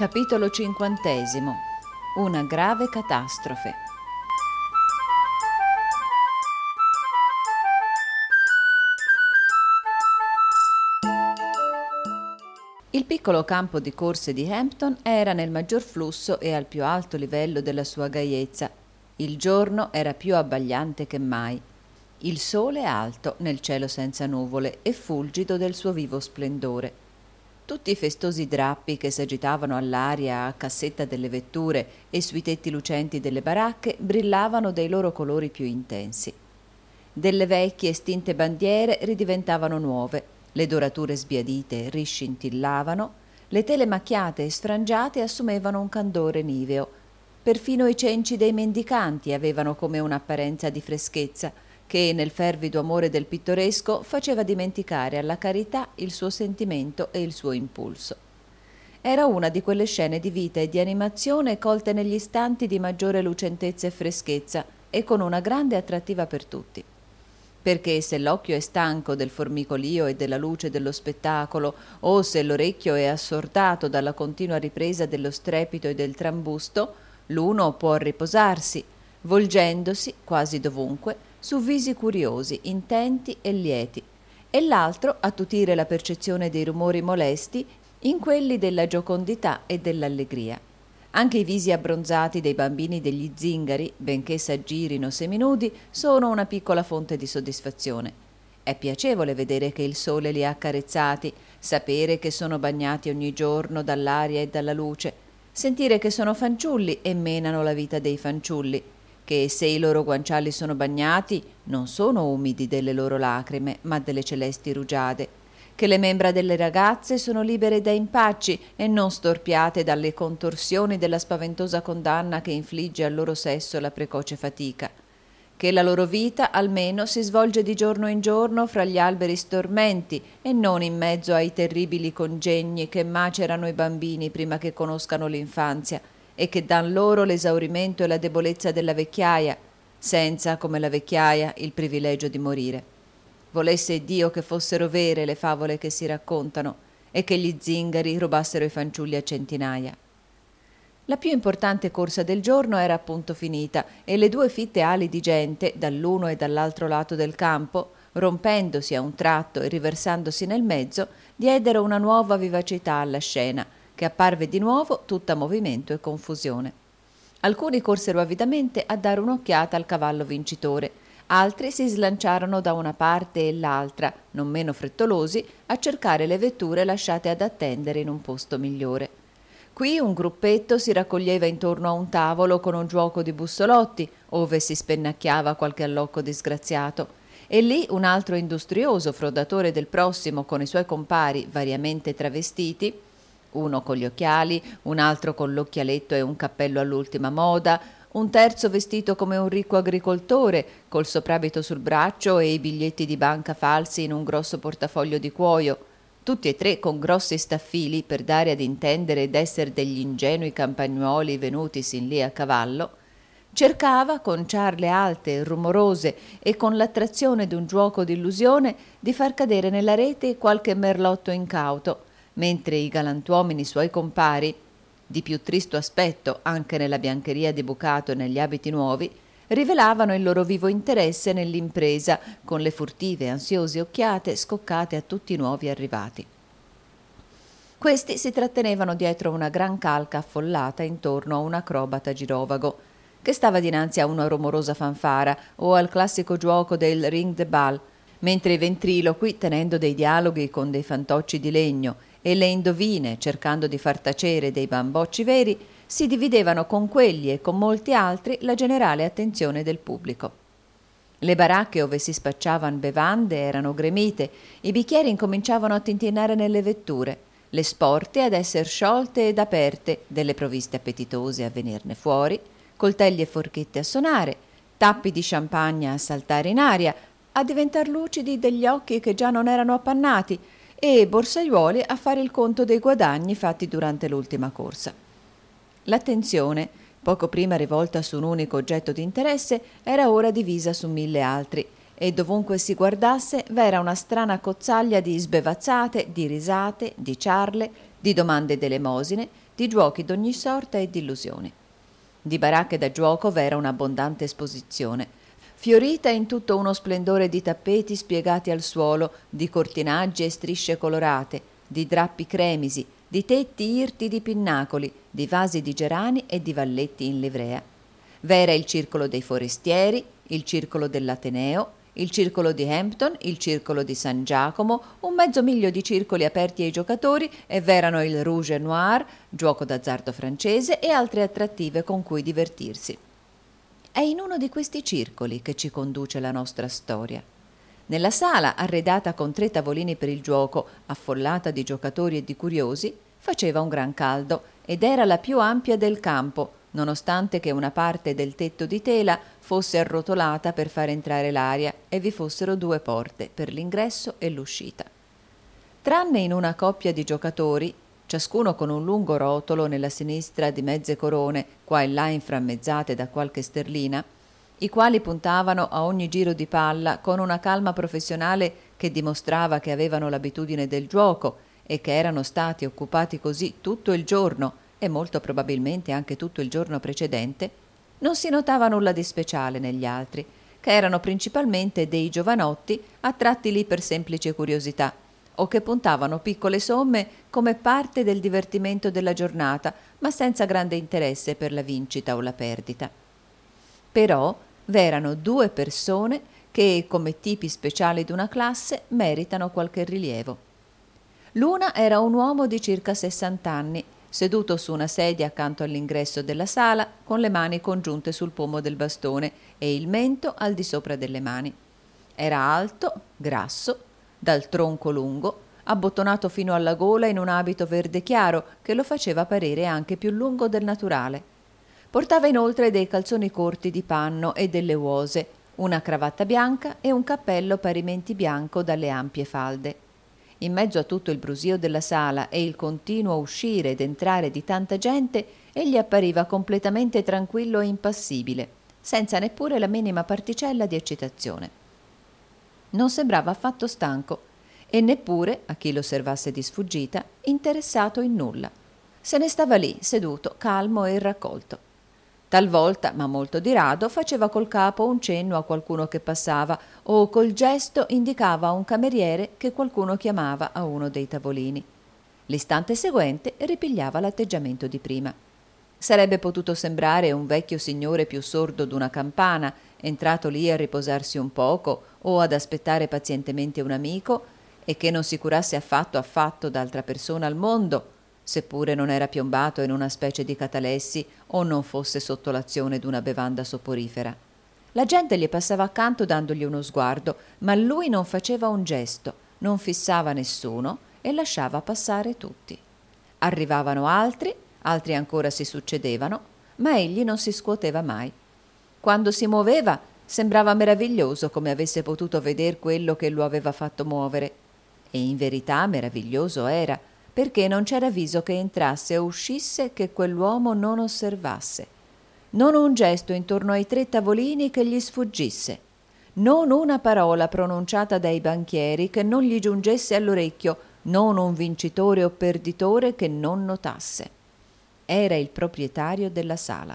Capitolo 50. Una grave catastrofe. Il piccolo campo di corse di Hampton era nel maggior flusso e al più alto livello della sua gaiezza. Il giorno era più abbagliante che mai. Il sole alto nel cielo senza nuvole e fulgido del suo vivo splendore. Tutti i festosi drappi che s'agitavano all'aria a cassetta delle vetture e sui tetti lucenti delle baracche brillavano dei loro colori più intensi. Delle vecchie estinte bandiere ridiventavano nuove, le dorature sbiadite riscintillavano, le tele macchiate e sfrangiate assumevano un candore niveo. Perfino i cenci dei mendicanti avevano come un'apparenza di freschezza, che nel fervido amore del pittoresco faceva dimenticare alla carità il suo sentimento e il suo impulso. Era una di quelle scene di vita e di animazione colte negli istanti di maggiore lucentezza e freschezza e con una grande attrattiva per tutti. Perché se l'occhio è stanco del formicolio e della luce dello spettacolo, o se l'orecchio è assordato dalla continua ripresa dello strepito e del trambusto, l'uno può riposarsi, volgendosi, quasi dovunque, su visi curiosi, intenti e lieti, e l'altro attutire la percezione dei rumori molesti in quelli della giocondità e dell'allegria. Anche i visi abbronzati dei bambini degli zingari, benché s'aggirino seminudi, sono una piccola fonte di soddisfazione. È piacevole vedere che il sole li ha accarezzati, sapere che sono bagnati ogni giorno dall'aria e dalla luce, sentire che sono fanciulli e menano la vita dei fanciulli, che se i loro guanciali sono bagnati non sono umidi delle loro lacrime, ma delle celesti rugiade, che le membra delle ragazze sono libere da impacci e non storpiate dalle contorsioni della spaventosa condanna che infligge al loro sesso la precoce fatica, che la loro vita almeno si svolge di giorno in giorno fra gli alberi stormenti e non in mezzo ai terribili congegni che macerano i bambini prima che conoscano l'infanzia e che dan loro l'esaurimento e la debolezza della vecchiaia, senza, come la vecchiaia, il privilegio di morire. Volesse Dio che fossero vere le favole che si raccontano e che gli zingari rubassero i fanciulli a centinaia. La più importante corsa del giorno era appunto finita e le due fitte ali di gente, dall'uno e dall'altro lato del campo, rompendosi a un tratto e riversandosi nel mezzo, diedero una nuova vivacità alla scena, che apparve di nuovo tutta movimento e confusione. Alcuni corsero avidamente a dare un'occhiata al cavallo vincitore, altri si slanciarono da una parte e l'altra, non meno frettolosi, a cercare le vetture lasciate ad attendere in un posto migliore. Qui un gruppetto si raccoglieva intorno a un tavolo con un giuoco di bussolotti, ove si spennacchiava qualche allocco disgraziato, e lì un altro industrioso frodatore del prossimo con i suoi compari variamente travestiti, uno con gli occhiali, un altro con l'occhialetto e un cappello all'ultima moda, un terzo vestito come un ricco agricoltore, col soprabito sul braccio e i biglietti di banca falsi in un grosso portafoglio di cuoio, tutti e tre con grossi staffili per dare ad intendere d'esser degli ingenui campagnuoli venuti sin lì a cavallo, cercava, con ciarle alte e rumorose e con l'attrazione d'un giuoco d'illusione, di far cadere nella rete qualche merlotto incauto, mentre i galantuomini suoi compari, di più tristo aspetto anche nella biancheria di bucato e negli abiti nuovi, rivelavano il loro vivo interesse nell'impresa con le furtive e ansiose occhiate scoccate a tutti i nuovi arrivati. Questi si trattenevano dietro una gran calca affollata intorno a un acrobata girovago, che stava dinanzi a una rumorosa fanfara o al classico giuoco del ring de bal, mentre i ventriloqui, tenendo dei dialoghi con dei fantocci di legno, e le indovine, cercando di far tacere dei bambocci veri, si dividevano con quelli e con molti altri la generale attenzione del pubblico. Le baracche ove si spacciavan bevande erano gremite, i bicchieri incominciavano a tintinnare nelle vetture, le sporte ad esser sciolte ed aperte, delle provviste appetitose a venirne fuori, coltelli e forchette a sonare, tappi di champagne a saltare in aria, a diventar lucidi degli occhi che già non erano appannati, e borsaiuoli a fare il conto dei guadagni fatti durante l'ultima corsa. L'attenzione, poco prima rivolta su un unico oggetto di interesse, era ora divisa su 1000 altri, e dovunque si guardasse v'era una strana cozzaglia di sbevazzate, di risate, di ciarle, di domande d'elemosine, di giochi d'ogni sorta e di illusioni. Di baracche da gioco v'era un'abbondante esposizione, fiorita in tutto uno splendore di tappeti spiegati al suolo, di cortinaggi e strisce colorate, di drappi cremisi, di tetti irti di pinnacoli, di vasi di gerani e di valletti in livrea. V'era il circolo dei forestieri, il circolo dell'Ateneo, il circolo di Hampton, il circolo di San Giacomo, un mezzo miglio di circoli aperti ai giocatori, e v'erano il Rouge et Noir, gioco d'azzardo francese, e altre attrattive con cui divertirsi. È in uno di questi circoli che ci conduce la nostra storia. Nella sala, arredata con 3 tavolini per il gioco, affollata di giocatori e di curiosi, faceva un gran caldo ed era la più ampia del campo, nonostante che una parte del tetto di tela fosse arrotolata per far entrare l'aria e vi fossero 2 porte per l'ingresso e l'uscita. Tranne in una coppia di giocatori, ciascuno con un lungo rotolo nella sinistra di mezze corone, qua e là inframmezzate da qualche sterlina, i quali puntavano a ogni giro di palla con una calma professionale che dimostrava che avevano l'abitudine del gioco e che erano stati occupati così tutto il giorno e molto probabilmente anche tutto il giorno precedente, non si notava nulla di speciale negli altri, che erano principalmente dei giovanotti attratti lì per semplice curiosità, o che puntavano piccole somme come parte del divertimento della giornata, ma senza grande interesse per la vincita o la perdita. Però v'erano 2 persone che, come tipi speciali d'una classe, meritano qualche rilievo. L'una era un uomo di circa 60 anni, seduto su una sedia accanto all'ingresso della sala, con le mani congiunte sul pomo del bastone e il mento al di sopra delle mani. Era alto, grasso, dal tronco lungo, abbottonato fino alla gola in un abito verde chiaro che lo faceva parere anche più lungo del naturale. Portava inoltre dei calzoni corti di panno e delle uose, una cravatta bianca e un cappello parimenti bianco dalle ampie falde. In mezzo a tutto il brusio della sala e il continuo uscire ed entrare di tanta gente, egli appariva completamente tranquillo e impassibile, senza neppure la minima particella di eccitazione. Non sembrava affatto stanco e neppure, a chi lo osservasse di sfuggita, interessato in nulla. Se ne stava lì, seduto, calmo e raccolto. Talvolta, ma molto di rado, faceva col capo un cenno a qualcuno che passava o col gesto indicava a un cameriere che qualcuno chiamava a uno dei tavolini. L'istante seguente ripigliava l'atteggiamento di prima. Sarebbe potuto sembrare un vecchio signore più sordo d'una campana, entrato lì a riposarsi un poco o ad aspettare pazientemente un amico e che non si curasse affatto d'altra persona al mondo, seppure non era piombato in una specie di catalessi o non fosse sotto l'azione d'una bevanda soporifera. La gente gli passava accanto dandogli uno sguardo, ma lui non faceva un gesto, non fissava nessuno e lasciava passare tutti. Arrivavano altri ancora si succedevano, ma egli non si scuoteva mai. Quando si muoveva sembrava meraviglioso come avesse potuto veder quello che lo aveva fatto muovere. E in verità meraviglioso era, perché non c'era viso che entrasse o uscisse che quell'uomo non osservasse. Non un gesto intorno ai 3 tavolini che gli sfuggisse. Non una parola pronunciata dai banchieri che non gli giungesse all'orecchio, non un vincitore o perditore che non notasse. Era il proprietario della sala.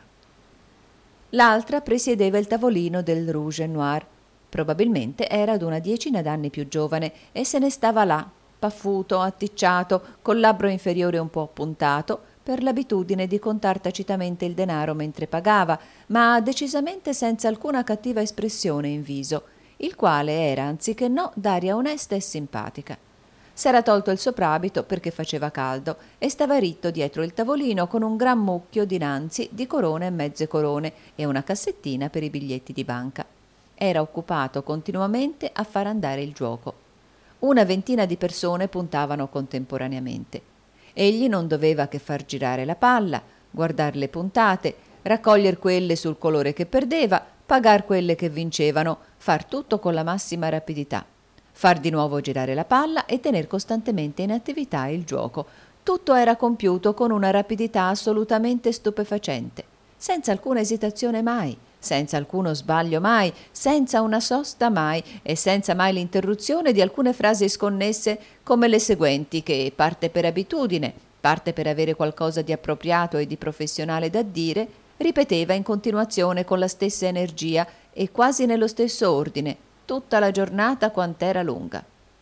L'altra presiedeva il tavolino del Rouge et Noir. Probabilmente era d'una 10 d'anni più giovane e se ne stava là, paffuto, atticciato, col labbro inferiore un po' appuntato, per l'abitudine di contar tacitamente il denaro mentre pagava, ma decisamente senza alcuna cattiva espressione in viso, il quale era anziché no d'aria onesta e simpatica. S'era tolto il soprabito perché faceva caldo e stava ritto dietro il tavolino con un gran mucchio dinanzi di corone e mezze corone e una cassettina per i biglietti di banca. Era occupato continuamente a far andare il gioco. Una 20 di persone puntavano contemporaneamente. Egli non doveva che far girare la palla, guardar le puntate, raccoglier quelle sul colore che perdeva, pagar quelle che vincevano, far tutto con la massima rapidità, far di nuovo girare la palla e tener costantemente in attività il gioco. Tutto era compiuto con una rapidità assolutamente stupefacente, senza alcuna esitazione mai, senza alcuno sbaglio mai, senza una sosta mai e senza mai l'interruzione di alcune frasi sconnesse come le seguenti che, parte per abitudine, parte per avere qualcosa di appropriato e di professionale da dire, ripeteva in continuazione con la stessa energia e quasi nello stesso ordine, tutta la giornata quant'era lunga.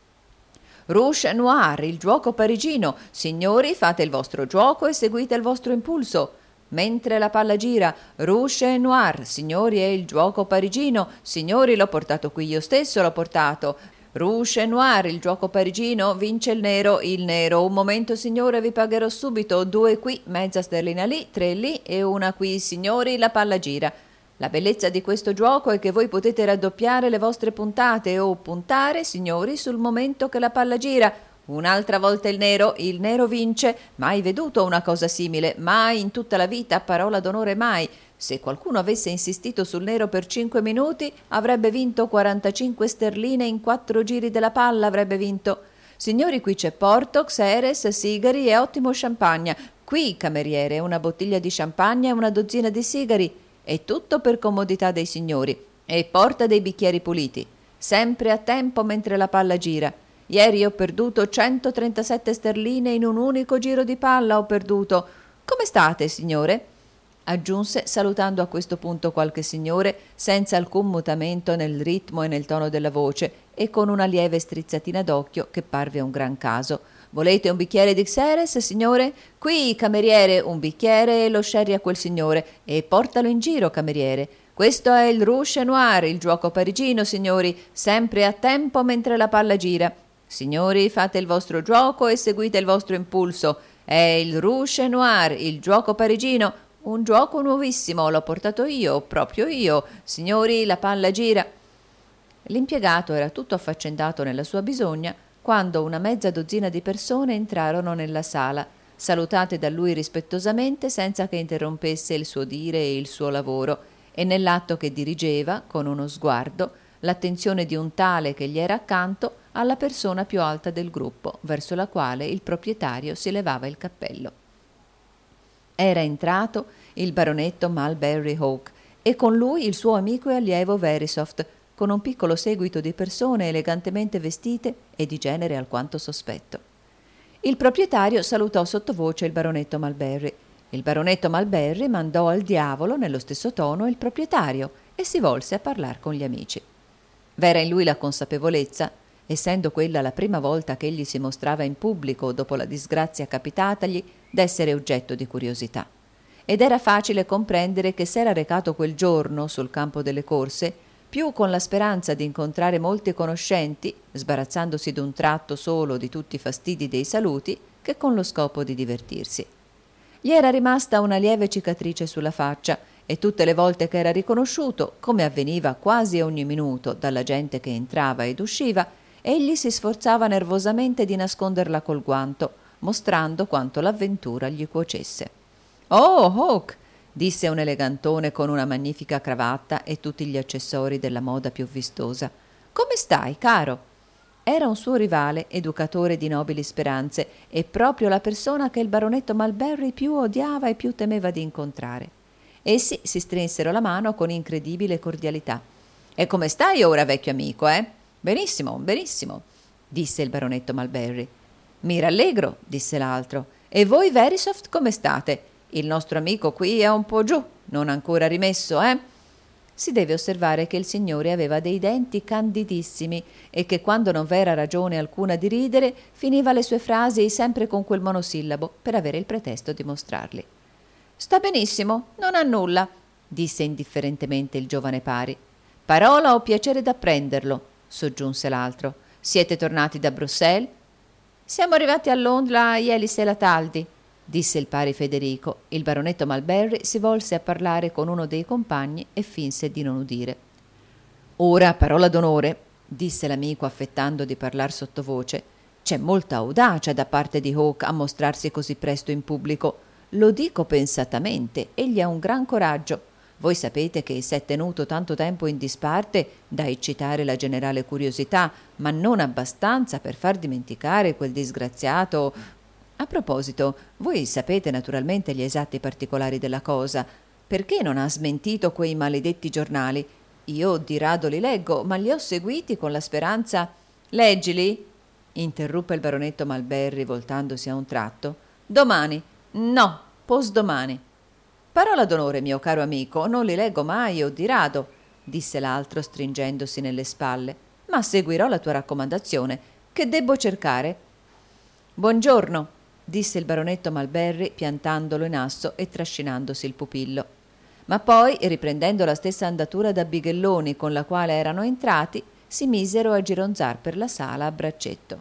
Rouge et Noir, il gioco parigino. Signori, fate il vostro gioco e seguite il vostro impulso. Mentre la palla gira, Rouge et Noir, signori, è il gioco parigino. Signori, l'ho portato qui io stesso, l'ho portato. Rouge et Noir, il gioco parigino, vince il nero. Un momento, signore, vi pagherò subito. 2 qui, mezza sterlina lì, 3 lì e 1 qui. Signori, la palla gira. La bellezza di questo gioco è che voi potete raddoppiare le vostre puntate o puntare, signori, sul momento che la palla gira. Un'altra volta il nero vince. Mai veduto una cosa simile, mai in tutta la vita, parola d'onore mai. Se qualcuno avesse insistito sul nero per 5 minuti, avrebbe vinto 45 sterline in 4 giri della palla, avrebbe vinto. Signori, qui c'è Porto, Xeres, sigari e ottimo champagne. Qui, cameriere, una bottiglia di champagne e una dozzina di sigari. E tutto per comodità dei signori. E porta dei bicchieri puliti. Sempre a tempo mentre la palla gira. Ieri ho perduto 137 sterline in un unico giro di palla, ho perduto. Come state, signore? Aggiunse, salutando a questo punto qualche signore, senza alcun mutamento nel ritmo e nel tono della voce, e con una lieve strizzatina d'occhio che parve un gran caso. Volete un bicchiere di Xeres, signore? Qui, cameriere, un bicchiere e lo sherry a quel signore, e portalo in giro, cameriere. Questo è il Rouge et Noir, il gioco parigino, signori, sempre a tempo mentre la palla gira. Signori, fate il vostro gioco e seguite il vostro impulso. È il Rouge et Noir, il gioco parigino, un gioco nuovissimo, l'ho portato io, proprio io. Signori, la palla gira. L'impiegato era tutto affaccendato nella sua bisogna quando una mezza dozzina di persone entrarono nella sala, salutate da lui rispettosamente senza che interrompesse il suo dire e il suo lavoro, e nell'atto che dirigeva, con uno sguardo, l'attenzione di un tale che gli era accanto alla persona più alta del gruppo, verso la quale il proprietario si levava il cappello. Era entrato il baronetto Mulberry Hawk e con lui il suo amico e allievo Verisopht, con un piccolo seguito di persone elegantemente vestite e di genere alquanto sospetto. Il proprietario salutò sottovoce il baronetto Mulberry. Il baronetto Mulberry mandò al diavolo nello stesso tono il proprietario e si volse a parlar con gli amici. V'era in lui la consapevolezza, essendo quella la prima volta che egli si mostrava in pubblico dopo la disgrazia capitatagli, d'essere oggetto di curiosità. Ed era facile comprendere che s'era recato quel giorno sul campo delle corse più con la speranza di incontrare molti conoscenti, sbarazzandosi d'un tratto solo di tutti i fastidi dei saluti, che con lo scopo di divertirsi. Gli era rimasta una lieve cicatrice sulla faccia e tutte le volte che era riconosciuto, come avveniva quasi ogni minuto dalla gente che entrava ed usciva, egli si sforzava nervosamente di nasconderla col guanto, mostrando quanto l'avventura gli cuocesse. «Oh, Hawk!» disse un elegantone con una magnifica cravatta e tutti gli accessori della moda più vistosa. «Come stai, caro?» Era un suo rivale, educatore di nobili speranze, e proprio la persona che il baronetto Mulberry più odiava e più temeva di incontrare. Essi si strinsero la mano con incredibile cordialità. «E come stai ora, vecchio amico, eh?» «Benissimo, benissimo», disse il baronetto Mulberry. «Mi rallegro», disse l'altro. «E voi, Verisopht, come state? Il nostro amico qui è un po' giù, non ancora rimesso, eh?» Si deve osservare che il signore aveva dei denti candidissimi e che quando non v'era ragione alcuna di ridere, finiva le sue frasi sempre con quel monosillabo per avere il pretesto di mostrarli. «Sta benissimo, non ha nulla», disse indifferentemente il giovane pari. «Parola ho piacere d'apprenderlo», soggiunse l'altro. «Siete tornati da Bruxelles?» «Siamo arrivati a Londra ieri sera tardi», disse il pari Federico. Il baronetto Mulberry si volse a parlare con uno dei compagni e finse di non udire. «Ora, parola d'onore», disse l'amico affettando di parlar sottovoce, «c'è molta audacia da parte di Hawk a mostrarsi così presto in pubblico. Lo dico pensatamente, egli ha un gran coraggio. Voi sapete che s'è tenuto tanto tempo in disparte da eccitare la generale curiosità, ma non abbastanza per far dimenticare quel disgraziato. A proposito, voi sapete naturalmente gli esatti particolari della cosa. Perché non ha smentito quei maledetti giornali? Io di rado li leggo, ma li ho seguiti con la speranza». «Leggili», interruppe il baronetto Mulberry voltandosi a un tratto. Domani. No, posdomani. Parola d'onore, mio caro amico, non li leggo mai o di rado, disse l'altro stringendosi nelle spalle, ma seguirò la tua raccomandazione. Che debbo cercare? Buongiorno, disse il baronetto Malberry piantandolo in asso e trascinandosi il pupillo. Ma poi, riprendendo la stessa andatura da bighelloni con la quale erano entrati, si misero a gironzar per la sala a braccetto.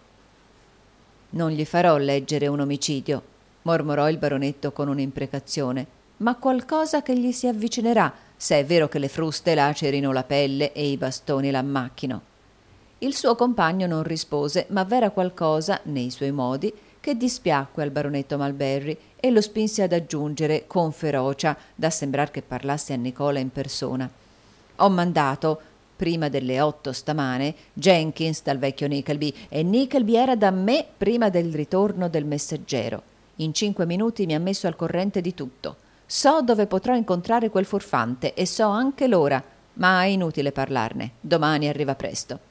Non gli farò leggere un omicidio, mormorò il baronetto con un'imprecazione, ma qualcosa che gli si avvicinerà, se è vero che le fruste lacerino la pelle e i bastoni l'ammacchino. Il suo compagno non rispose, ma v'era qualcosa nei suoi modi che dispiacque al baronetto Malberry e lo spinse ad aggiungere con ferocia, da sembrar che parlasse a Nicola in persona: ho mandato, prima delle 8 stamane, Jenkins dal vecchio Nickleby, e Nickleby era da me prima del ritorno del messaggero. In 5 minuti mi ha messo al corrente di tutto. So dove potrò incontrare quel furfante e so anche l'ora, ma è inutile parlarne. Domani arriva presto.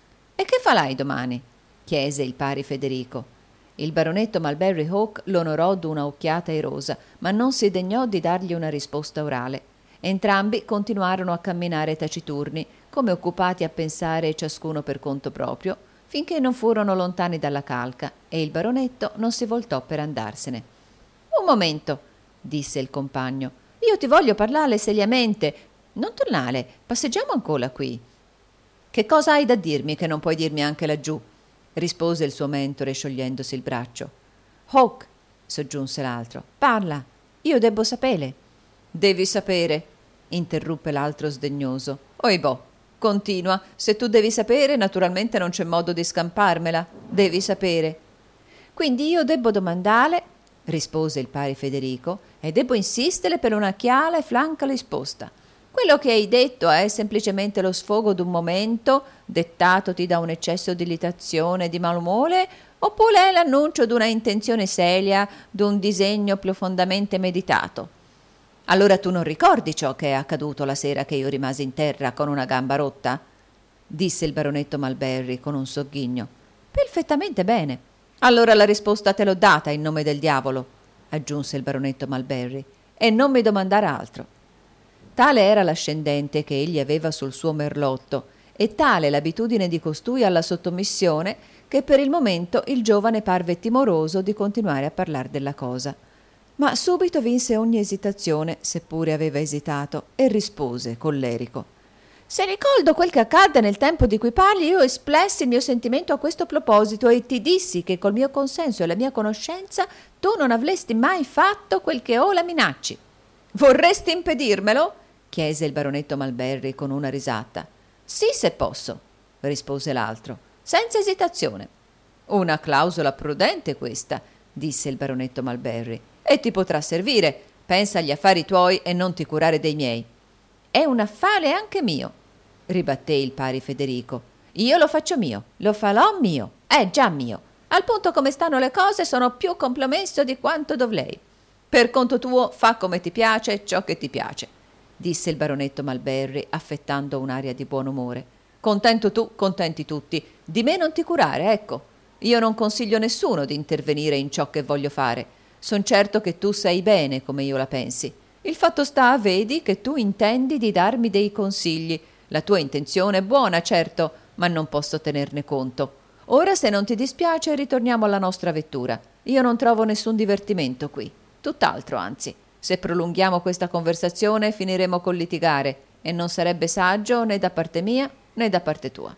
E che farai domani? Chiese il pari Federico. Il baronetto Malberry Hawk l'onorò d'una occhiata irosa, ma non si degnò di dargli una risposta orale. Entrambi continuarono a camminare taciturni, come occupati a pensare ciascuno per conto proprio, finché non furono lontani dalla calca e il baronetto non si voltò per andarsene. Un momento, disse il compagno, io ti voglio parlare seriamente. Non tornare, passeggiamo ancora qui. Che cosa hai da dirmi che non puoi dirmi anche laggiù? Rispose il suo mentore sciogliendosi il braccio. Hawk, soggiunse l'altro, parla, io debbo sapere. Devi sapere, interruppe l'altro sdegnoso. Oibò, continua, se tu devi sapere, naturalmente non c'è modo di scamparmela. Devi sapere. Quindi io debbo domandare, rispose il pari Federico, e debbo insistere per una chiara e franca risposta. Quello che hai detto è semplicemente lo sfogo d'un momento, dettatoti da un eccesso di irritazione e di malumore, oppure è l'annuncio d'una intenzione seria, d'un disegno profondamente meditato? Allora tu non ricordi ciò che è accaduto la sera che io rimasi in terra con una gamba rotta? Disse il baronetto Malberry con un sogghigno. Perfettamente bene. Allora la risposta te l'ho data in nome del diavolo, aggiunse il baronetto Malberry, e non mi domandare altro. Tale era l'ascendente che egli aveva sul suo merlotto e tale l'abitudine di costui alla sottomissione che per il momento il giovane parve timoroso di continuare a parlar della cosa. Ma subito vinse ogni esitazione, seppure aveva esitato, e rispose collerico. Se ricordo quel che accadde nel tempo di cui parli, io esplessi il mio sentimento a questo proposito e ti dissi che col mio consenso e la mia conoscenza tu non avresti mai fatto quel che ora minacci. Vorresti impedirmelo? Chiese il baronetto Malberry con una risata. Sì, se posso, rispose l'altro, senza esitazione. Una clausola prudente questa, disse il baronetto Malberry, e ti potrà servire. Pensa agli affari tuoi e non ti curare dei miei. È un affare anche mio, ribatté il pari Federico. Io lo faccio mio, lo farò mio, è già mio. Al punto come stanno le cose sono più compromesso di quanto dovrei. Per conto tuo fa come ti piace ciò che ti piace, disse il baronetto Malberry affettando un'aria di buon umore. Contento tu, contenti tutti. Di me non ti curare, ecco. Io non consiglio nessuno di intervenire in ciò che voglio fare. Son certo che tu sai bene come io la pensi. Il fatto sta, vedi, che tu intendi di darmi dei consigli. La tua intenzione è buona, certo, ma non posso tenerne conto. Ora, se non ti dispiace, ritorniamo alla nostra vettura. Io non trovo nessun divertimento qui. Tutt'altro, anzi. Se prolunghiamo questa conversazione finiremo col litigare e non sarebbe saggio né da parte mia né da parte tua.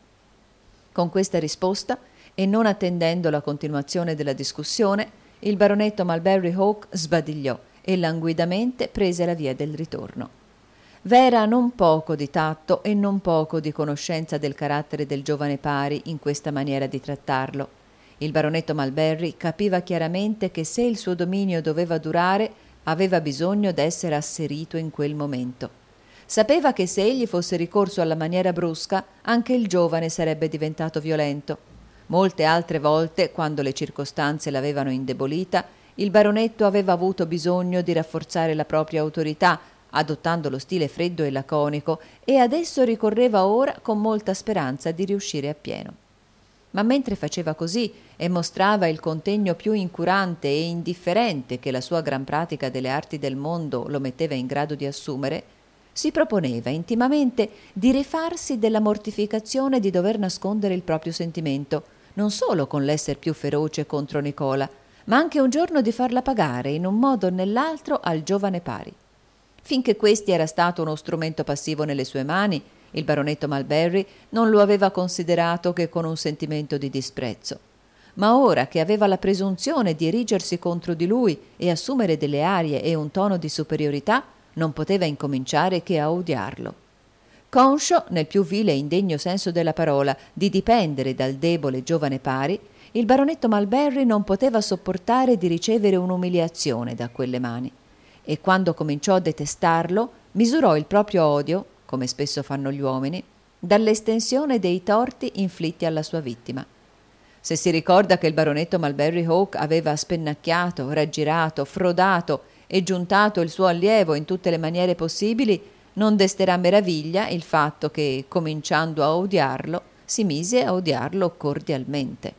Con questa risposta, e non attendendo la continuazione della discussione, il baronetto Malberry Hawk sbadigliò e languidamente prese la via del ritorno. V'era non poco di tatto e non poco di conoscenza del carattere del giovane pari in questa maniera di trattarlo. Il baronetto Malberry capiva chiaramente che se il suo dominio doveva durare, aveva bisogno d'essere asserito in quel momento. Sapeva che se egli fosse ricorso alla maniera brusca, anche il giovane sarebbe diventato violento. Molte altre volte, quando le circostanze l'avevano indebolita, il baronetto aveva avuto bisogno di rafforzare la propria autorità, adottando lo stile freddo e laconico, e adesso ricorreva ora con molta speranza di riuscire appieno. Ma mentre faceva così e mostrava il contegno più incurante e indifferente che la sua gran pratica delle arti del mondo lo metteva in grado di assumere, si proponeva intimamente di rifarsi della mortificazione di dover nascondere il proprio sentimento, non solo con l'esser più feroce contro Nicola, ma anche un giorno di farla pagare in un modo o nell'altro al giovane pari. Finché questi era stato uno strumento passivo nelle sue mani, il baronetto Malberry non lo aveva considerato che con un sentimento di disprezzo. Ma ora che aveva la presunzione di erigersi contro di lui e assumere delle arie e un tono di superiorità, non poteva incominciare che a odiarlo. Conscio, nel più vile e indegno senso della parola, di dipendere dal debole giovane pari, il baronetto Malberry non poteva sopportare di ricevere un'umiliazione da quelle mani, e quando cominciò a detestarlo, misurò il proprio odio, come spesso fanno gli uomini, dall'estensione dei torti inflitti alla sua vittima. Se si ricorda che il baronetto Malberry Hawk aveva spennacchiato, raggirato, frodato e giuntato il suo allievo in tutte le maniere possibili, non desterà meraviglia il fatto che, cominciando a odiarlo, si mise a odiarlo cordialmente.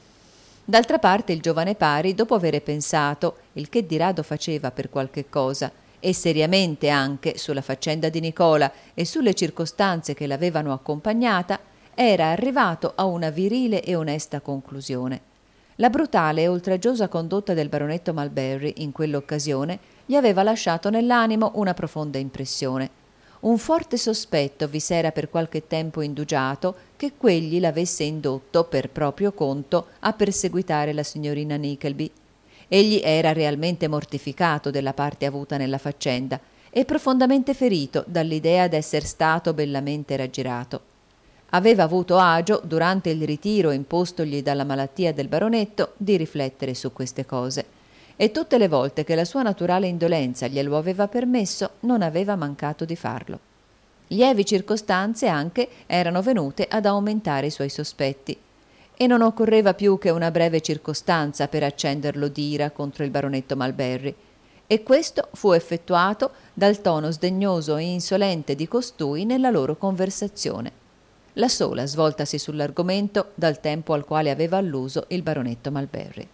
D'altra parte il giovane pari, dopo avere pensato, il che di rado faceva per qualche cosa, e seriamente anche sulla faccenda di Nicola e sulle circostanze che l'avevano accompagnata, era arrivato a una virile e onesta conclusione. La brutale e oltraggiosa condotta del baronetto Malberry in quell'occasione gli aveva lasciato nell'animo una profonda impressione. Un forte sospetto vi s'era per qualche tempo indugiato che quegli l'avesse indotto per proprio conto a perseguitare la signorina Nickleby. Egli era realmente mortificato della parte avuta nella faccenda e profondamente ferito dall'idea d'esser stato bellamente raggirato. Aveva avuto agio, durante il ritiro impostogli dalla malattia del baronetto, di riflettere su queste cose, e tutte le volte che la sua naturale indolenza glielo aveva permesso, non aveva mancato di farlo. Lievi circostanze anche erano venute ad aumentare i suoi sospetti, e non occorreva più che una breve circostanza per accenderlo d'ira contro il baronetto Malberry, e questo fu effettuato dal tono sdegnoso e insolente di costui nella loro conversazione, la sola svoltasi sull'argomento dal tempo al quale aveva alluso il baronetto Malberry.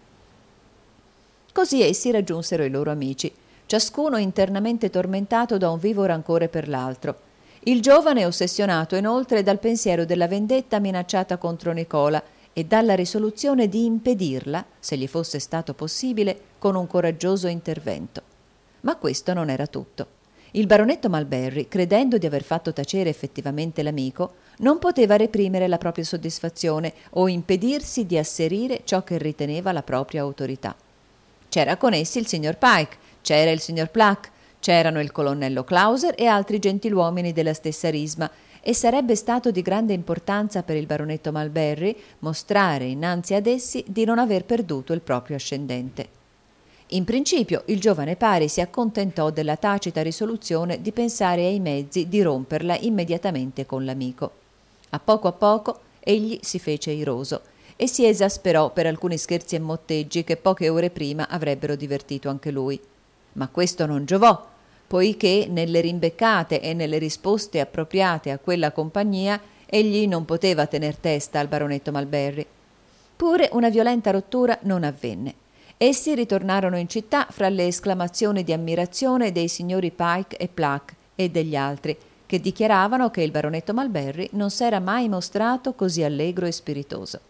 Così essi raggiunsero i loro amici, ciascuno internamente tormentato da un vivo rancore per l'altro. Il giovane ossessionato inoltre dal pensiero della vendetta minacciata contro Nicola e dalla risoluzione di impedirla, se gli fosse stato possibile, con un coraggioso intervento. Ma questo non era tutto. Il baronetto Malberry, credendo di aver fatto tacere effettivamente l'amico, non poteva reprimere la propria soddisfazione o impedirsi di asserire ciò che riteneva la propria autorità. C'era con essi il signor Pike, c'era il signor Pluck, c'erano il colonnello Clauser e altri gentiluomini della stessa risma, e sarebbe stato di grande importanza per il baronetto Malberry mostrare innanzi ad essi di non aver perduto il proprio ascendente. In principio il giovane pari si accontentò della tacita risoluzione di pensare ai mezzi di romperla immediatamente con l'amico. A poco egli si fece iroso e si esasperò per alcuni scherzi e motteggi che poche ore prima avrebbero divertito anche lui. Ma questo non giovò, poiché nelle rimbeccate e nelle risposte appropriate a quella compagnia egli non poteva tener testa al baronetto Malberry. Pure una violenta rottura non avvenne. Essi ritornarono in città fra le esclamazioni di ammirazione dei signori Pike e Pluck e degli altri, che dichiaravano che il baronetto Malberry non s'era mai mostrato così allegro e spiritoso.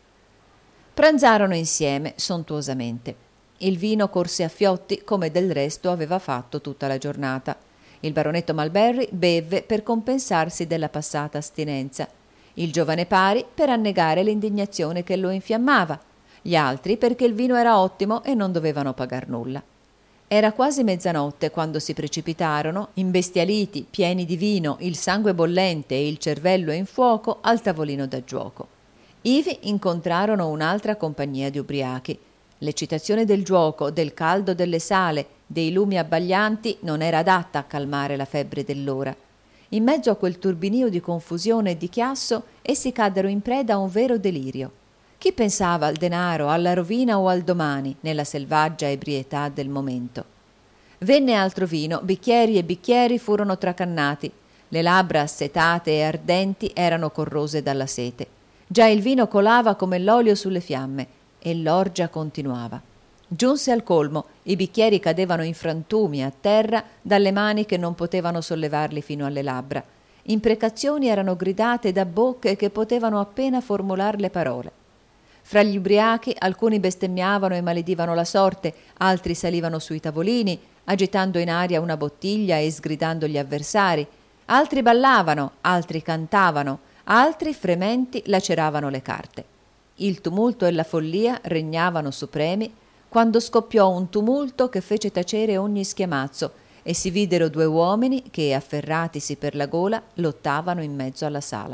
Pranzarono insieme sontuosamente. Il vino corse a fiotti, come del resto aveva fatto tutta la giornata. Il baronetto Malberry bevve per compensarsi della passata astinenza, il giovane pari per annegare l'indignazione che lo infiammava, gli altri perché il vino era ottimo e non dovevano pagar nulla. Era quasi mezzanotte quando si precipitarono, imbestialiti, pieni di vino, il sangue bollente e il cervello in fuoco, al tavolino da giuoco. Ivi incontrarono un'altra compagnia di ubriachi. L'eccitazione del giuoco, del caldo delle sale, dei lumi abbaglianti non era adatta a calmare la febbre dell'ora. In mezzo a quel turbinio di confusione e di chiasso, essi caddero in preda a un vero delirio. Chi pensava al denaro, alla rovina o al domani, nella selvaggia ebrietà del momento? Venne altro vino, bicchieri e bicchieri furono tracannati, le labbra assetate e ardenti erano corrose dalla sete. Già il vino colava come l'olio sulle fiamme e l'orgia continuava. Giunse al colmo, i bicchieri cadevano in frantumi a terra dalle mani che non potevano sollevarli fino alle labbra. Imprecazioni erano gridate da bocche che potevano appena formular le parole. Fra gli ubriachi alcuni bestemmiavano e maledivano la sorte, altri salivano sui tavolini, agitando in aria una bottiglia e sgridando gli avversari, altri ballavano, altri cantavano, altri frementi laceravano le carte. Il tumulto e la follia regnavano supremi quando scoppiò un tumulto che fece tacere ogni schiamazzo e si videro due uomini che, afferratisi per la gola, lottavano in mezzo alla sala.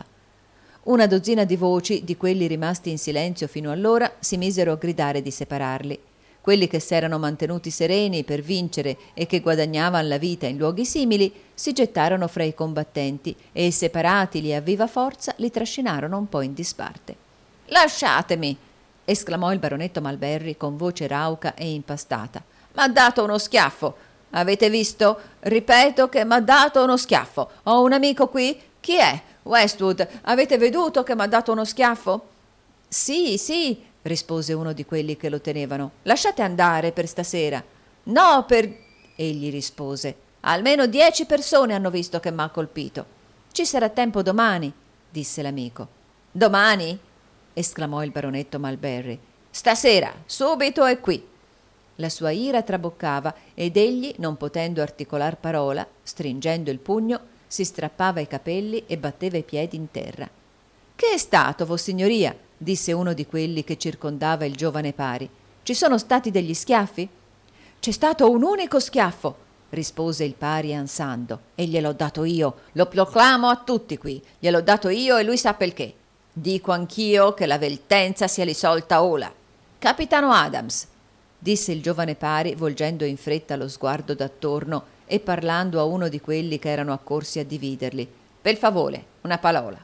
Una dozzina di voci, di quelli rimasti in silenzio fino allora, si misero a gridare di separarli. Quelli che s'erano mantenuti sereni per vincere e che guadagnavan la vita in luoghi simili si gettarono fra i combattenti e, separatili a viva forza, li trascinarono un po' in disparte. «Lasciatemi!» esclamò il baronetto Malberry con voce rauca e impastata. «M'ha dato uno schiaffo! Avete visto? Ripeto che m'ha dato uno schiaffo! Ho un amico qui? Chi è? Westwood, avete veduto che m'ha dato uno schiaffo?» «Sì, sì!» rispose uno di quelli che lo tenevano. «Lasciate andare per stasera!» «No, per...» egli rispose. «Almeno 10 persone hanno visto che m'ha colpito!» «Ci sarà tempo domani!» disse l'amico. «Domani?» esclamò il baronetto Malberry. «Stasera, subito e qui!» La sua ira traboccava ed egli, non potendo articolar parola, stringendo il pugno, si strappava i capelli e batteva i piedi in terra. «Che è stato, vossignoria?» disse uno di quelli che circondava il giovane pari. «Ci sono stati degli schiaffi?» «C'è stato un unico schiaffo», rispose il pari ansando, «e gliel'ho dato io, lo proclamo a tutti qui, gliel'ho dato io e lui sa perché. Dico anch'io che la veltenza sia risolta ora. Capitano Adams», disse il giovane pari volgendo in fretta lo sguardo d'attorno e parlando a uno di quelli che erano accorsi a dividerli, «per favore, una parola».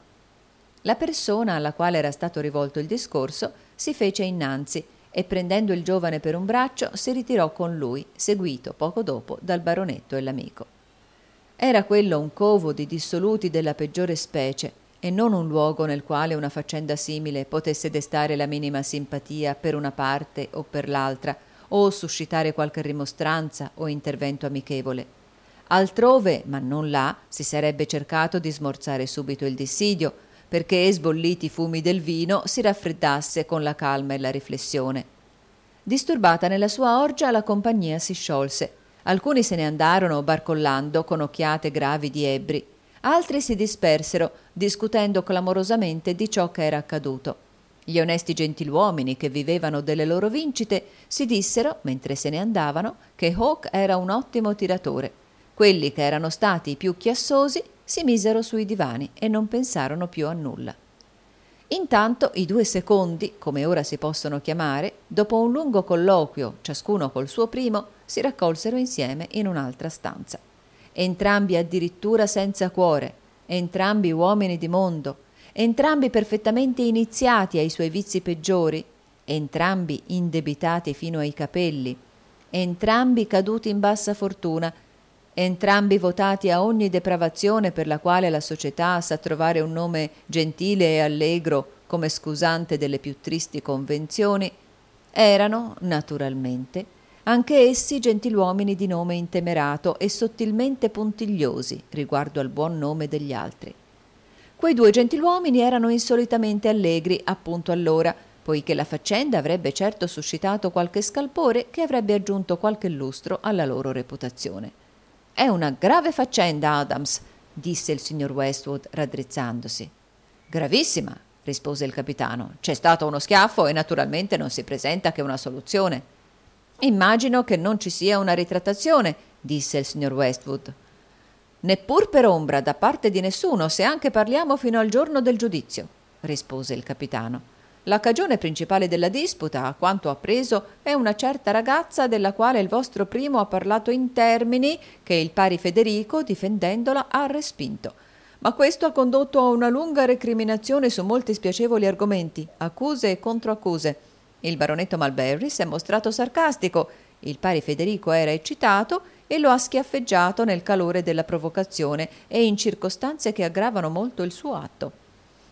La persona alla quale era stato rivolto il discorso si fece innanzi e, prendendo il giovane per un braccio, si ritirò con lui, seguito poco dopo dal baronetto e l'amico. Era quello un covo di dissoluti della peggiore specie e non un luogo nel quale una faccenda simile potesse destare la minima simpatia per una parte o per l'altra, o suscitare qualche rimostranza o intervento amichevole. Altrove, ma non là, si sarebbe cercato di smorzare subito il dissidio, perché, sbolliti i fumi del vino, si raffreddasse con la calma e la riflessione. Disturbata nella sua orgia, la compagnia si sciolse. Alcuni se ne andarono barcollando con occhiate gravi di ebbri, altri si dispersero, discutendo clamorosamente di ciò che era accaduto. Gli onesti gentiluomini che vivevano delle loro vincite si dissero, mentre se ne andavano, che Hawke era un ottimo tiratore. Quelli che erano stati i più chiassosi si misero sui divani e non pensarono più a nulla. Intanto i due secondi, come ora si possono chiamare, dopo un lungo colloquio, ciascuno col suo primo, si raccolsero insieme in un'altra stanza. Entrambi addirittura senza cuore, entrambi uomini di mondo, entrambi perfettamente iniziati ai suoi vizi peggiori, entrambi indebitati fino ai capelli, entrambi caduti in bassa fortuna, entrambi votati a ogni depravazione per la quale la società sa trovare un nome gentile e allegro come scusante delle più tristi convenzioni, erano, naturalmente, anche essi gentiluomini di nome intemerato e sottilmente puntigliosi riguardo al buon nome degli altri. Quei due gentiluomini erano insolitamente allegri appunto allora, poiché la faccenda avrebbe certo suscitato qualche scalpore che avrebbe aggiunto qualche lustro alla loro reputazione. «È una grave faccenda, Adams», disse il signor Westwood raddrizzandosi. «Gravissima», rispose il capitano. «C'è stato uno schiaffo e naturalmente non si presenta che una soluzione». «Immagino che non ci sia una ritrattazione», disse il signor Westwood. «Neppur per ombra da parte di nessuno, se anche parliamo fino al giorno del giudizio», rispose il capitano. «La cagione principale della disputa, a quanto appreso, è una certa ragazza della quale il vostro primo ha parlato in termini che il pari Federico, difendendola, ha respinto. Ma questo ha condotto a una lunga recriminazione su molti spiacevoli argomenti, accuse e controaccuse. Il baronetto Malberry si è mostrato sarcastico, il pari Federico era eccitato e lo ha schiaffeggiato nel calore della provocazione e in circostanze che aggravano molto il suo atto.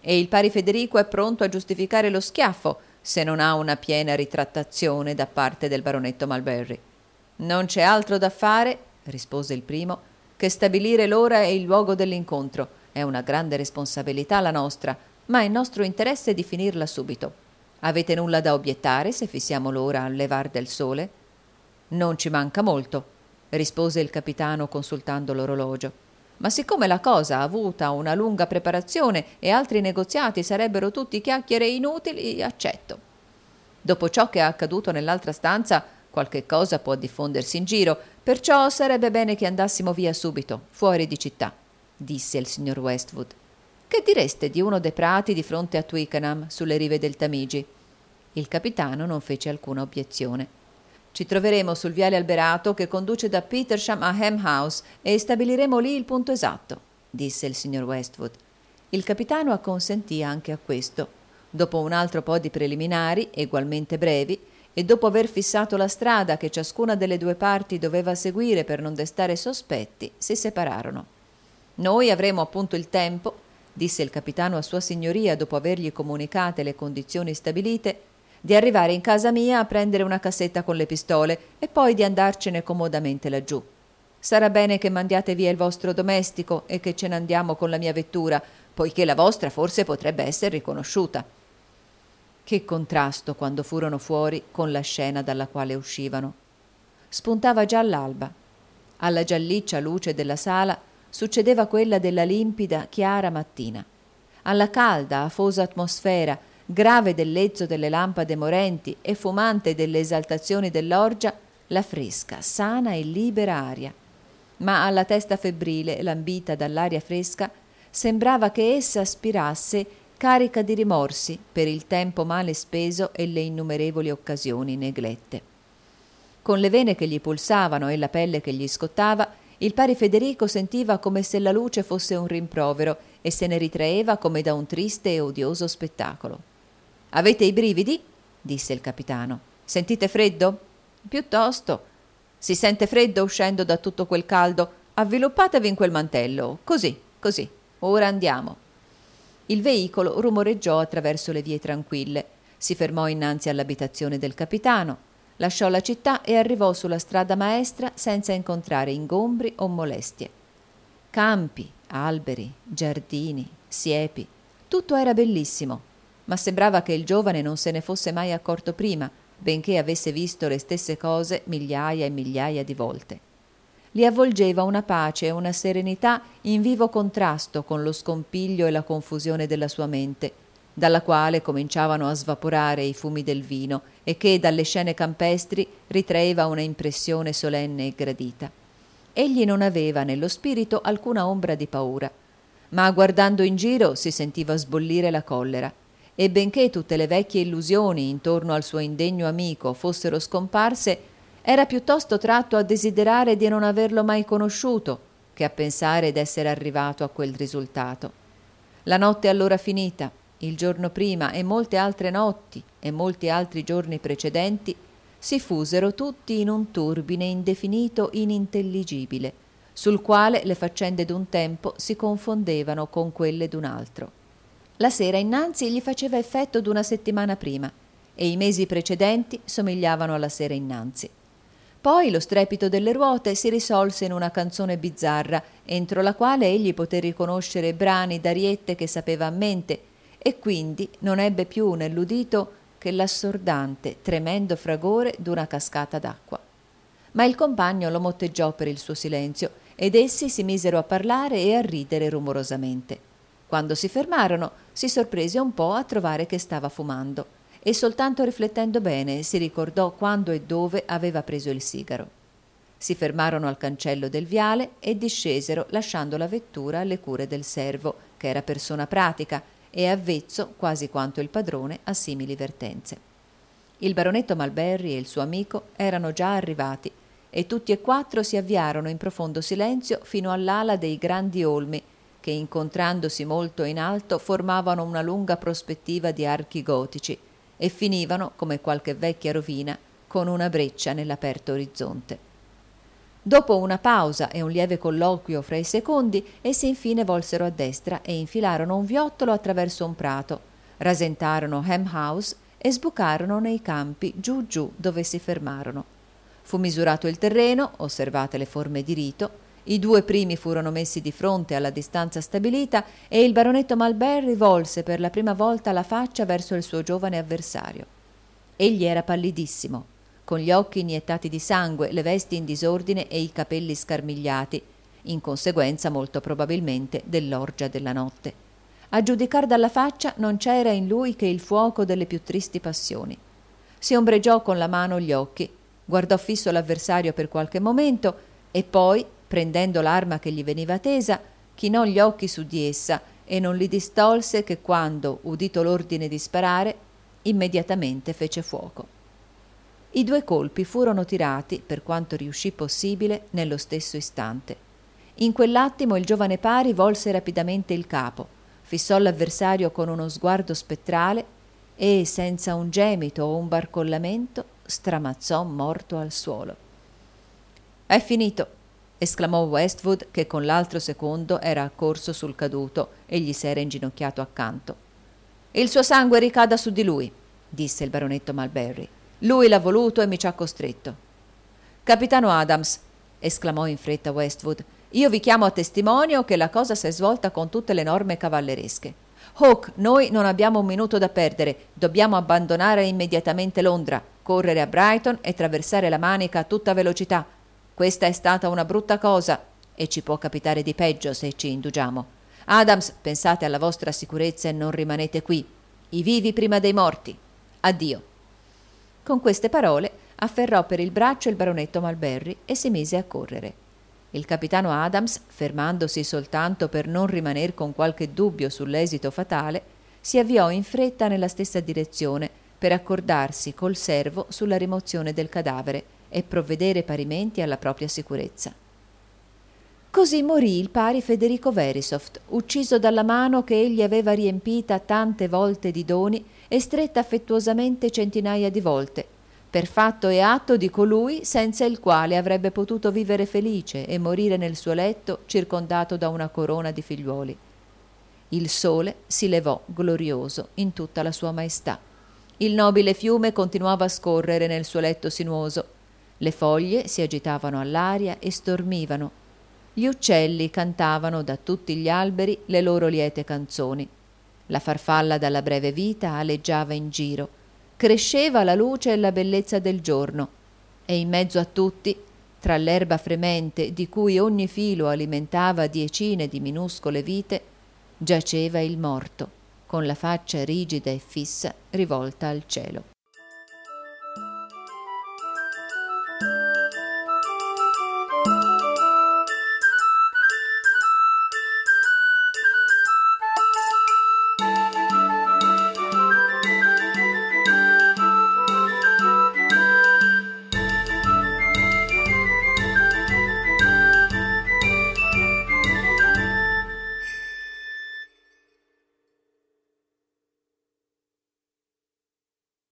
e il pari Federico è pronto a giustificare lo schiaffo se non ha una piena ritrattazione da parte del baronetto Malberry. Non c'è altro da fare, rispose il primo, che stabilire l'ora e il luogo dell'incontro. È una grande responsabilità la nostra, ma è nostro interesse di finirla subito. Avete nulla da obiettare se fissiamo l'ora al levar del sole? Non ci manca molto, rispose il capitano consultando l'orologio. Ma siccome la cosa ha avuta una lunga preparazione e altri negoziati sarebbero tutti chiacchiere inutili, accetto. Dopo ciò che è accaduto nell'altra stanza, qualche cosa può diffondersi in giro, perciò sarebbe bene che andassimo via subito, fuori di città, disse il signor Westwood. Che direste di uno dei prati di fronte a Twickenham, sulle rive del Tamigi? Il capitano non fece alcuna obiezione. Ci troveremo sul viale alberato che conduce da Petersham a Ham House e stabiliremo lì il punto esatto, disse il signor Westwood. Il capitano acconsentì anche a questo. Dopo un altro po' di preliminari, egualmente brevi, e dopo aver fissato la strada che ciascuna delle due parti doveva seguire per non destare sospetti, si separarono. Noi avremo appunto il tempo, disse il capitano a sua signoria dopo avergli comunicate le condizioni stabilite, di arrivare in casa mia a prendere una cassetta con le pistole e poi di andarcene comodamente laggiù. Sarà bene che mandiate via il vostro domestico e che ce ne andiamo con la mia vettura, poiché la vostra forse potrebbe essere riconosciuta. Che contrasto quando furono fuori con la scena dalla quale uscivano. Spuntava già l'alba. Alla gialliccia luce della sala succedeva quella della limpida, chiara mattina. Alla calda, afosa atmosfera, grave del lezzo delle lampade morenti e fumante delle esaltazioni dell'orgia, la fresca, sana e libera aria. Ma alla testa febbrile, lambita dall'aria fresca, sembrava che essa aspirasse carica di rimorsi per il tempo male speso e le innumerevoli occasioni neglette. Con le vene che gli pulsavano e la pelle che gli scottava, il pari Federico sentiva come se la luce fosse un rimprovero e se ne ritraeva come da un triste e odioso spettacolo. «Avete i brividi?» disse il capitano. «Sentite freddo?» «Piuttosto. Si sente freddo uscendo da tutto quel caldo? Avviluppatevi in quel mantello. Così, così. Ora andiamo». Il veicolo rumoreggiò attraverso le vie tranquille, si fermò innanzi all'abitazione del capitano, lasciò la città e arrivò sulla strada maestra senza incontrare ingombri o molestie. Campi, alberi, giardini, siepi, tutto era bellissimo, ma sembrava che il giovane non se ne fosse mai accorto prima, benché avesse visto le stesse cose migliaia e migliaia di volte. Li avvolgeva una pace e una serenità in vivo contrasto con lo scompiglio e la confusione della sua mente, dalla quale cominciavano a svaporare i fumi del vino e che dalle scene campestri ritraeva una impressione solenne e gradita. Egli non aveva nello spirito alcuna ombra di paura, ma guardando in giro si sentiva sbollire la collera, e benché tutte le vecchie illusioni intorno al suo indegno amico fossero scomparse, era piuttosto tratto a desiderare di non averlo mai conosciuto che a pensare d'essere arrivato a quel risultato. La notte allora finita, il giorno prima e molte altre notti e molti altri giorni precedenti si fusero tutti in un turbine indefinito inintelligibile, sul quale le faccende d'un tempo si confondevano con quelle d'un altro. La sera innanzi gli faceva effetto d'una settimana prima e i mesi precedenti somigliavano alla sera innanzi. Poi lo strepito delle ruote si risolse in una canzone bizzarra, entro la quale egli poté riconoscere brani d'ariette che sapeva a mente, e quindi non ebbe più nell'udito che l'assordante, tremendo fragore d'una cascata d'acqua. Ma il compagno lo motteggiò per il suo silenzio, ed essi si misero a parlare e a ridere rumorosamente. Quando si fermarono, si sorprese un po' a trovare che stava fumando, e soltanto riflettendo bene si ricordò quando e dove aveva preso il sigaro. Si fermarono al cancello del viale e discesero lasciando la vettura alle cure del servo, che era persona pratica e avvezzo quasi quanto il padrone a simili vertenze. Il baronetto Malberry e il suo amico erano già arrivati e tutti e quattro si avviarono in profondo silenzio fino all'ala dei grandi olmi che, incontrandosi molto in alto, formavano una lunga prospettiva di archi gotici e finivano, come qualche vecchia rovina, con una breccia nell'aperto orizzonte. Dopo una pausa e un lieve colloquio fra i secondi, essi infine volsero a destra e infilarono un viottolo attraverso un prato, rasentarono Ham House e sbucarono nei campi giù giù dove si fermarono. Fu misurato il terreno, osservate le forme di rito, i due primi furono messi di fronte alla distanza stabilita e il baronetto Mulberry volse per la prima volta la faccia verso il suo giovane avversario. Egli era pallidissimo, con gli occhi iniettati di sangue, le vesti in disordine e i capelli scarmigliati, in conseguenza molto probabilmente dell'orgia della notte. A giudicar dalla faccia non c'era in lui che il fuoco delle più tristi passioni. Si ombreggiò con la mano gli occhi, guardò fisso l'avversario per qualche momento e poi, prendendo l'arma che gli veniva tesa, chinò gli occhi su di essa e non li distolse che quando, udito l'ordine di sparare, immediatamente fece fuoco. I due colpi furono tirati, per quanto riuscì possibile, nello stesso istante. In quell'attimo il giovane pari volse rapidamente il capo, fissò l'avversario con uno sguardo spettrale e, senza un gemito o un barcollamento, stramazzò morto al suolo. «È finito!» esclamò Westwood, che con l'altro secondo era accorso sul caduto e gli s'era inginocchiato accanto. «Il suo sangue ricada su di lui», disse il baronetto Mulberry. «Lui l'ha voluto e mi ci ha costretto». «Capitano Adams», esclamò in fretta Westwood, «io vi chiamo a testimonio che la cosa s'è svolta con tutte le norme cavalleresche. Hawke, noi non abbiamo un minuto da perdere, dobbiamo abbandonare immediatamente Londra, correre a Brighton e traversare la Manica a tutta velocità. Questa è stata una brutta cosa e ci può capitare di peggio se ci indugiamo. Adams, pensate alla vostra sicurezza e non rimanete qui. I vivi prima dei morti. Addio». Con queste parole afferrò per il braccio il baronetto Mulberry e si mise a correre. Il capitano Adams, fermandosi soltanto per non rimaner con qualche dubbio sull'esito fatale, si avviò in fretta nella stessa direzione per accordarsi col servo sulla rimozione del cadavere e provvedere parimenti alla propria sicurezza. Così morì il pari Federico Verisopht, ucciso dalla mano che egli aveva riempita tante volte di doni e stretta affettuosamente centinaia di volte, per fatto e atto di colui senza il quale avrebbe potuto vivere felice e morire nel suo letto circondato da una corona di figliuoli. Il sole si levò glorioso in tutta la sua maestà. Il nobile fiume continuava a scorrere nel suo letto sinuoso. Le foglie si agitavano all'aria e stormivano. Gli uccelli cantavano da tutti gli alberi le loro liete canzoni. La farfalla dalla breve vita aleggiava in giro. Cresceva la luce e la bellezza del giorno e in mezzo a tutti, tra l'erba fremente di cui ogni filo alimentava diecine di minuscole vite, giaceva il morto, con la faccia rigida e fissa rivolta al cielo.